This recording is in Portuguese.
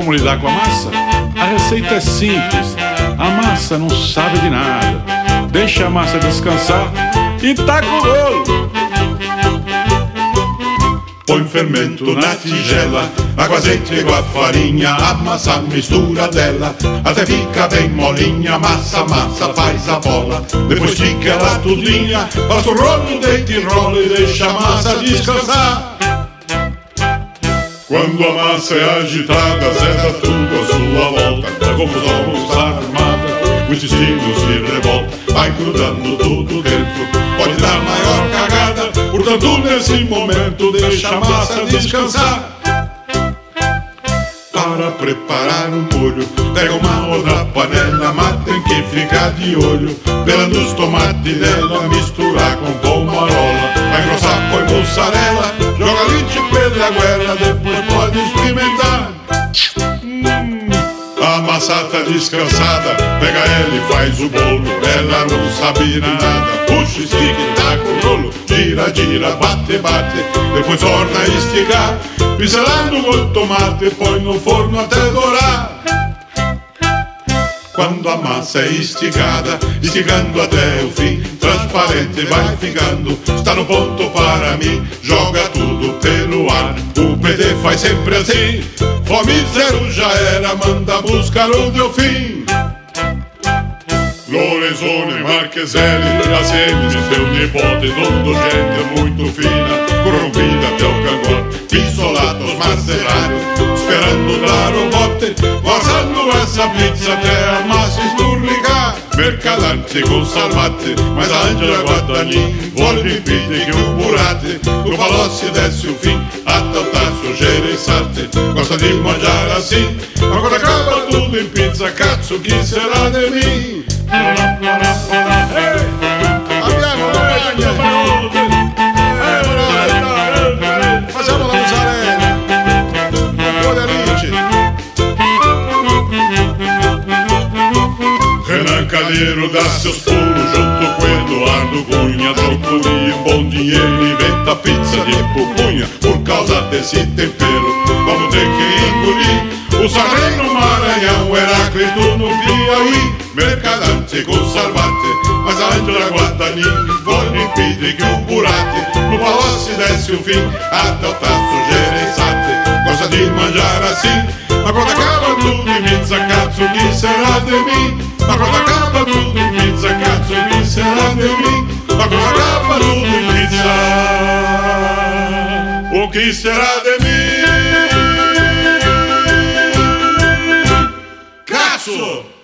como lidar com a massa? A receita é simples. A massa não sabe de nada. Deixa a massa descansar e taca o rolo. Põe fermento na tigela, água, azeite igual a farinha, amassa a mistura dela, até fica bem molinha. Massa, massa, faz a bola, depois estica ela tudinha, passa o rolo, deita e rola e deixa a massa descansar. Quando a massa é agitada, zeda tudo à sua volta, a confusão está armada, o intestino se revolta, vai grudando tudo dentro, pode dar maior cagada. Portanto, nesse momento, deixa a massa descansar. Para preparar um molho, pega uma outra panela, mas tem que ficar de olho, pelando os tomates nela, misturar com pomarola, vai engrossar, põe mussarela, joga leite, pedra e aguela, depois pode experimentar. A massa tá descansada, pega ela e faz o bolo, ela não sabe nada, puxa, estica e taca o rolo, gira, gira, bate, bate, depois torna a esticar, pincelando o tomate, põe no forno até dourar. Quando a massa é esticada, esticando até o fim, transparente vai ficando, está no ponto para mim, joga tudo pelo ar. O PT faz sempre assim, fome zero já era, manda buscar o Delfim. Lorenzoni, Marcheselli, Graciani, seu nipote, tudo gente muito fina, corrompida até o cangote, isolados, marcelários, esperando dar o bote, vazando essa pizza até a massa esturricar. Mercadante con salvate, mas a Angela Guadagnini vuole ripetere che un burate, con palossi desce un fin, a tanta sujeira e sarte, gosta di mangiare assim, ma quando acaba tudo in pizza, cazzo, chi sarà di mim? Facciamo la musarella, un po' di alice. Renan Calheiro dá seus pulos junto com Eduardo Cunha, troco de bom dinheiro, inventa pizza de pupunha, por causa desse tempero, vamos ter que engolir. O Sarney no Maranhão, Heráclito no Piauí, Mercadante com Salvate, mas a Angela Guadagnini vuole impedir que o burate no palocci desce o fim, até o taço gereissate, gosta de manjar assim, mas quando acaba tudo em pizza, cazzo, chi será de mim? Mas quando acaba tudo em pizza, cazzo, chi será de mim? Mas quando acaba tudo em pizza, o que será de mim? Cazzo!